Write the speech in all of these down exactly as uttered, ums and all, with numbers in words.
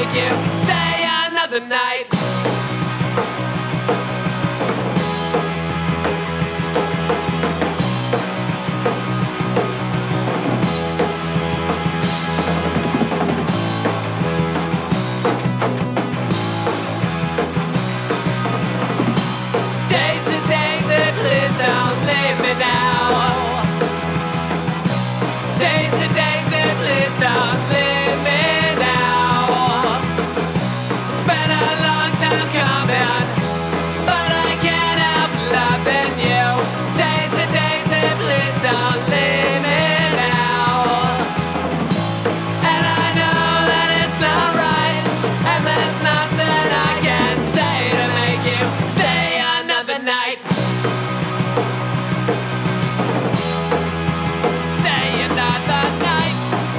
make you stay another night. Daisy, Daisy, please don't leave me now. Daisy, Daisy, please don't leave me now. It's been a long time coming, but I can't help loving you. Daisy, Daisy, please don't leave me now. And I know that it's not right, and there's nothing I can say to make you stay another night. Stay another night.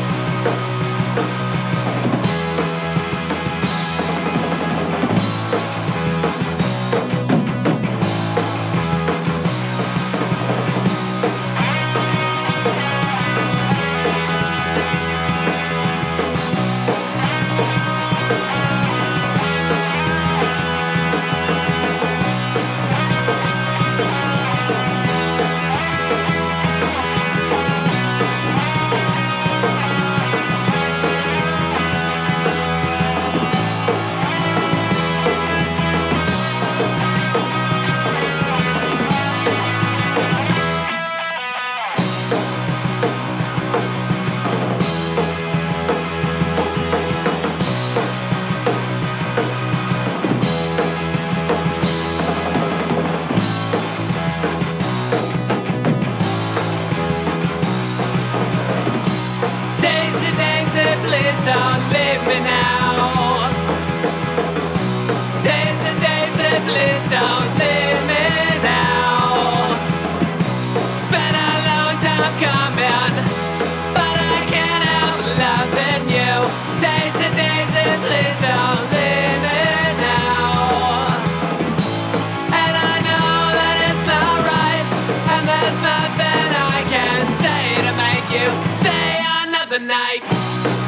Daisy, Daisy, please don't leave me now. Daisy, Daisy, please don't leave me now. It's been a long time coming, but I can't help loving you. Daisy, Daisy, please don't leave me now. And I know that it's not right, and there's nothing I can say to make you stay another night.